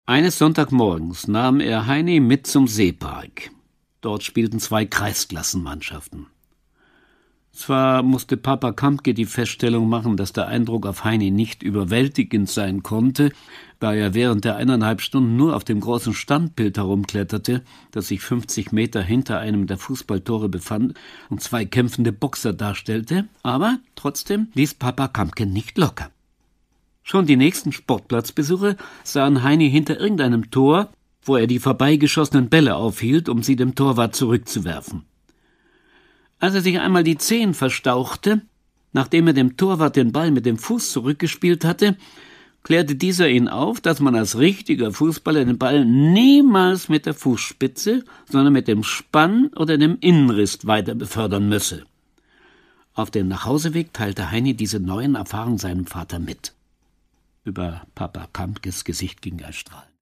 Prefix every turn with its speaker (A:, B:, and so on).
A: Eines Sonntagmorgens nahm er Heini mit zum Seepark. Dort spielten 2 Kreisklassenmannschaften. Zwar musste Papa Kampke die Feststellung machen, dass der Eindruck auf Heini nicht überwältigend sein konnte, da er während der 1,5 Stunden nur auf dem großen Standbild herumkletterte, das sich 50 Meter hinter einem der Fußballtore befand und 2 kämpfende Boxer darstellte, aber trotzdem ließ Papa Kampke nicht locker. Schon die nächsten Sportplatzbesuche sahen Heini hinter irgendeinem Tor, wo er die vorbeigeschossenen Bälle aufhielt, um sie dem Torwart zurückzuwerfen. Als er sich einmal die Zehen verstauchte, nachdem er dem Torwart den Ball mit dem Fuß zurückgespielt hatte, klärte dieser ihn auf, dass man als richtiger Fußballer den Ball niemals mit der Fußspitze, sondern mit dem Spann oder dem Innenriss weiter befördern müsse. Auf dem Nachhauseweg teilte Heini diese neuen Erfahrungen seinem Vater mit. Über Papa Kampkes Gesicht ging ein Strahl.